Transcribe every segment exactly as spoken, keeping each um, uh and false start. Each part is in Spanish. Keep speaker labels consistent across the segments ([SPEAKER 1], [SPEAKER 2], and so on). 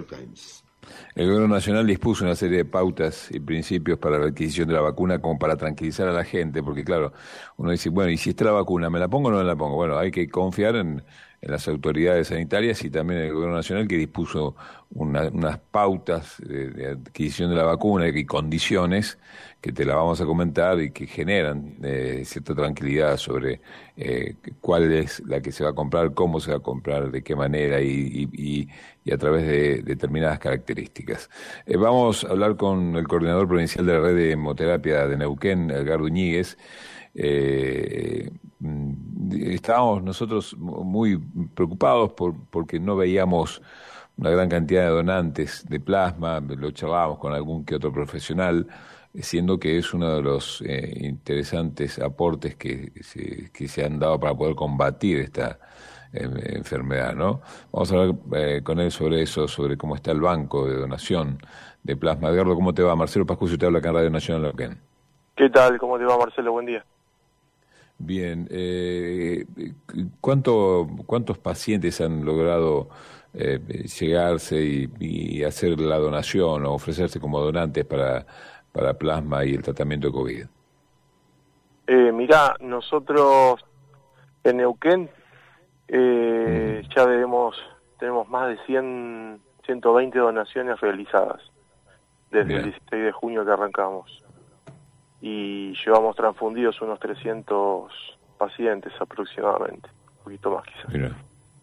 [SPEAKER 1] York Times.
[SPEAKER 2] El gobierno nacional dispuso una serie de pautas y principios para la adquisición de la vacuna como para tranquilizar a la gente, porque claro, uno dice, bueno, ¿y si está la vacuna, me la pongo o no me la pongo? Bueno, hay que confiar en, en las autoridades sanitarias y también en el gobierno nacional que dispuso una, unas pautas de, de adquisición de la vacuna y condiciones que te la vamos a comentar y que generan eh, cierta tranquilidad sobre eh, cuál es la que se va a comprar, cómo se va a comprar, de qué manera y, y, y, y a través de determinadas características. Eh, vamos a hablar con el coordinador provincial de la red de hemoterapia de Neuquén, Edgardo Iñiguez. Eh, estábamos nosotros muy preocupados por, porque no veíamos una gran cantidad de donantes de plasma, lo charlábamos con algún que otro profesional, siendo que es uno de los eh, interesantes aportes que se, que se han dado para poder combatir esta eh, enfermedad, ¿no? Vamos a hablar eh, con él sobre eso, sobre cómo está el banco de donación de plasma. Edgardo, ¿cómo te va? Marcelo Pascucio te habla acá en Radio Nacional Neuquén.
[SPEAKER 3] ¿Qué tal? ¿Cómo te va, Marcelo? Buen día.
[SPEAKER 2] Bien. Eh, ¿cuánto, ¿Cuántos pacientes han logrado eh, llegarse y, y hacer la donación o ofrecerse como donantes para, para plasma y el tratamiento de COVID?
[SPEAKER 3] Eh, mirá, nosotros en Neuquén eh, mm. ya debemos, tenemos más de cien, ciento veinte donaciones realizadas desde Bien. el dieciséis de junio que arrancamos. Y llevamos transfundidos unos trescientos pacientes aproximadamente, un poquito más quizás.
[SPEAKER 2] Mira.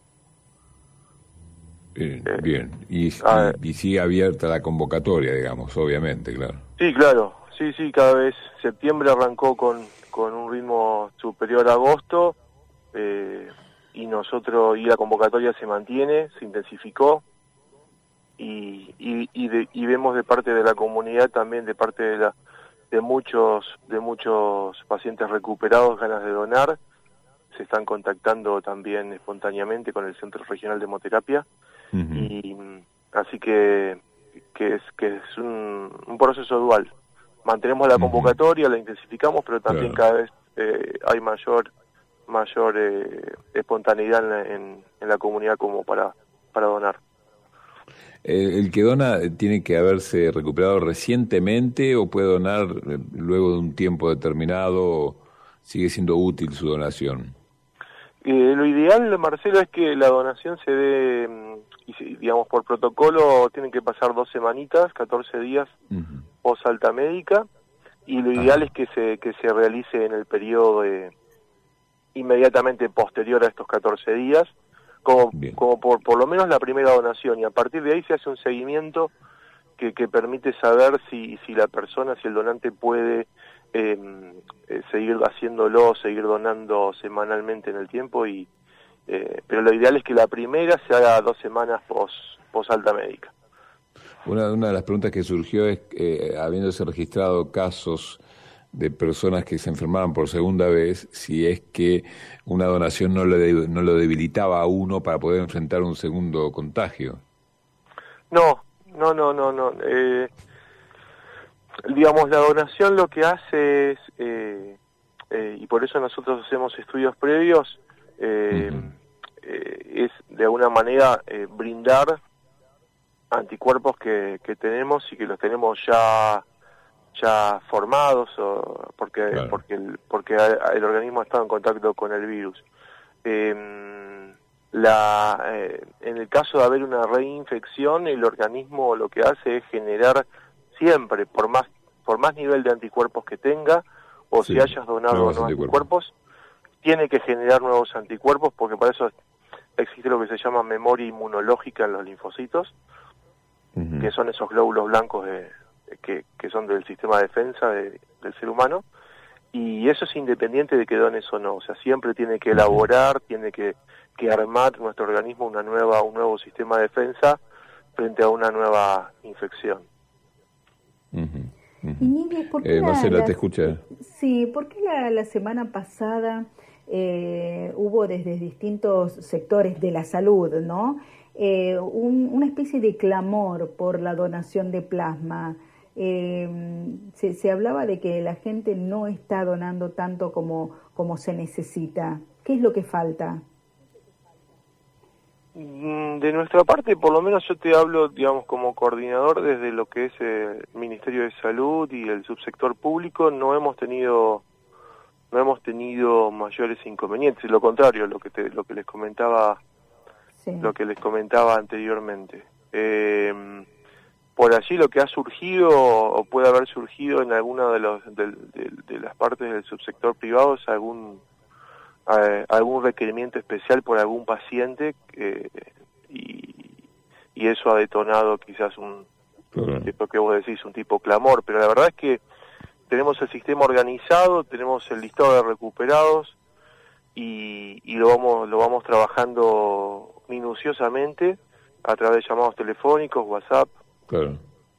[SPEAKER 2] Bien, eh, bien. Y, y, y sigue abierta la convocatoria, digamos, obviamente, claro.
[SPEAKER 3] Sí, claro, sí, sí, cada vez. Septiembre arrancó con, con un ritmo superior a agosto, eh, y nosotros, y la convocatoria se mantiene, se intensificó, y, y, y, de, y vemos de parte de la comunidad, también de parte de la de muchos de muchos pacientes recuperados ganas de donar. Se están contactando también espontáneamente con el Centro Regional de Hemoterapia. Uh-huh. Y así que que es que es un, un proceso dual. Mantenemos la convocatoria, uh-huh. la intensificamos, pero también claro. cada vez eh, hay mayor mayor eh, espontaneidad en la, en, en la comunidad como para para donar.
[SPEAKER 2] ¿El que dona tiene que haberse recuperado recientemente o puede donar luego de un tiempo determinado o sigue siendo útil su donación?
[SPEAKER 3] Eh, lo ideal, Marcelo, es que la donación se dé, digamos, por protocolo, tienen que pasar dos semanitas, catorce días uh-huh. post alta médica, y lo ideal Ajá. es que se que se realice en el periodo de, inmediatamente posterior a estos catorce días, como, como por, por lo menos la primera donación, y a partir de ahí se hace un seguimiento que, que permite saber si, si la persona, si el donante puede eh, eh, seguir haciéndolo, seguir donando semanalmente en el tiempo, y eh, pero lo ideal es que la primera se haga dos semanas pos, pos alta médica.
[SPEAKER 2] Una, una de las preguntas que surgió es, eh, habiéndose registrado casos de personas que se enfermaban por segunda vez, si es que una donación no lo, de, no lo debilitaba a uno para poder enfrentar un segundo contagio.
[SPEAKER 3] No, no, no, no, no. Eh, digamos, la donación lo que hace es, eh, eh, y por eso nosotros hacemos estudios previos, eh, uh-huh. eh, es de alguna manera eh, brindar anticuerpos que, que tenemos y que los tenemos ya ya formados, o porque claro. porque el, porque el organismo ha estado en contacto con el virus. Eh, la eh, en el caso de haber una reinfección, el organismo lo que hace es generar siempre, por más por más nivel de anticuerpos que tenga, o sí, si hayas donado nuevos no anticuerpos, tiene que generar nuevos anticuerpos, porque para eso existe lo que se llama memoria inmunológica en los linfocitos, uh-huh. que son esos glóbulos blancos de Que, que son del sistema de defensa de, del ser humano, y eso es independiente de que dones o no, o sea, siempre tiene que elaborar, tiene que, que armar nuestro organismo una nueva, un nuevo sistema de defensa frente a una nueva infección.
[SPEAKER 2] Uh-huh. Uh-huh.
[SPEAKER 4] Iñiguez, ¿por qué
[SPEAKER 2] eh,
[SPEAKER 4] la,
[SPEAKER 2] Marcela,
[SPEAKER 4] la,
[SPEAKER 2] te escucha.
[SPEAKER 4] Sí, ¿por qué la, la semana pasada eh, hubo desde distintos sectores de la salud, ¿no? Eh, un, una especie de clamor por la donación de plasma? Eh, se, se hablaba de que la gente no está donando tanto como, como se necesita. ¿Qué es lo que falta?
[SPEAKER 3] De nuestra parte, por lo menos yo te hablo, digamos, como coordinador desde lo que es el Ministerio de Salud y el subsector público, no hemos tenido no hemos tenido mayores inconvenientes, lo contrario, lo que te, lo que les comentaba sí. lo que les comentaba anteriormente. Eh, por allí lo que ha surgido o puede haber surgido en alguna de los de, de, de las partes del subsector privado es algún Eh, algún requerimiento especial por algún paciente eh, y, y eso ha detonado quizás un claro. tipo que vos decís, un tipo clamor, pero la verdad es que tenemos el sistema organizado, tenemos el listado de recuperados y, y lo vamos lo vamos trabajando minuciosamente a través de llamados telefónicos, WhatsApp claro.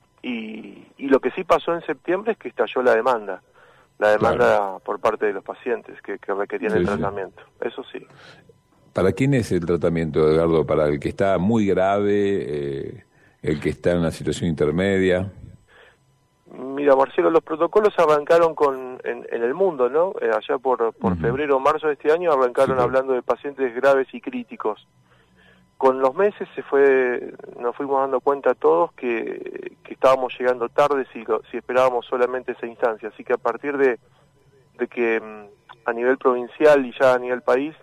[SPEAKER 3] y, y lo que sí pasó en septiembre es que estalló la demanda la demanda claro. por parte de los pacientes que, que requerían sí, el tratamiento, sí. eso sí.
[SPEAKER 2] ¿Para quién es el tratamiento, Edgardo? ¿Para el que está muy grave, eh, el que está en una situación intermedia?
[SPEAKER 3] Mira, Marcelo, los protocolos arrancaron con en, en el mundo, ¿no? Eh, allá por, por uh-huh. febrero o marzo de este año arrancaron sí, hablando de pacientes graves y críticos. Con los meses se fue, nos fuimos dando cuenta todos que, que estábamos llegando tarde si, si esperábamos solamente esa instancia. Así que a partir de, de que a nivel provincial y ya a nivel país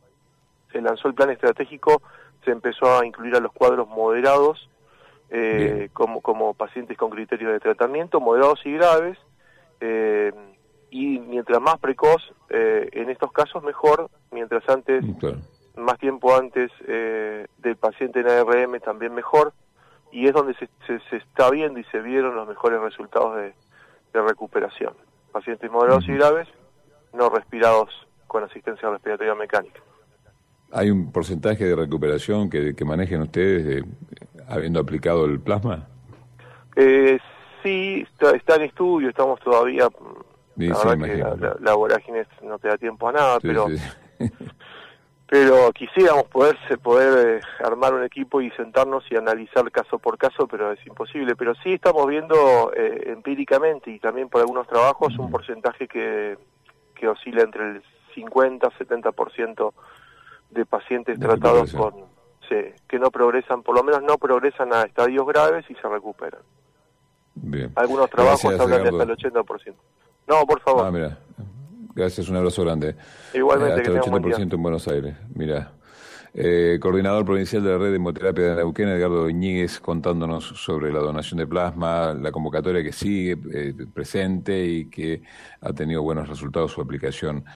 [SPEAKER 3] se lanzó el plan estratégico, se empezó a incluir a los cuadros moderados eh, como, como pacientes con criterios de tratamiento, moderados y graves. Eh, y mientras más precoz, eh, en estos casos mejor, mientras antes... Claro. más tiempo antes eh, del paciente en A R M también mejor, y es donde se, se, se está viendo y se vieron los mejores resultados de, de recuperación. Pacientes moderados uh-huh. y graves, no respirados con asistencia respiratoria mecánica.
[SPEAKER 2] ¿Hay un porcentaje de recuperación que, que manejen ustedes de, habiendo aplicado el plasma?
[SPEAKER 3] Eh, sí, está, está en estudio, estamos todavía... Sí, la sí, verdad que la, la, la vorágine no te da tiempo a nada, sí, pero... Sí. Pero quisiéramos poder, poder eh, armar un equipo y sentarnos y analizar caso por caso, pero es imposible. Pero sí estamos viendo eh, empíricamente y también por algunos trabajos un porcentaje que, que oscila entre el cincuenta y setenta por ciento de pacientes de tratados con sí, que no progresan, por lo menos no progresan a estadios graves y se recuperan. Bien. Algunos trabajos Gracias, hablan de hasta el ochenta por ciento. No, por favor.
[SPEAKER 2] Ah, mira. Gracias, un abrazo grande.
[SPEAKER 3] Igualmente,
[SPEAKER 2] eh, hasta
[SPEAKER 3] que
[SPEAKER 2] el ochenta por ciento en Buenos Aires. Mira, eh, coordinador provincial de la red de hemoterapia de Neuquén, Edgardo Iñiguez, contándonos sobre la donación de plasma, la convocatoria que sigue eh, presente y que ha tenido buenos resultados su aplicación.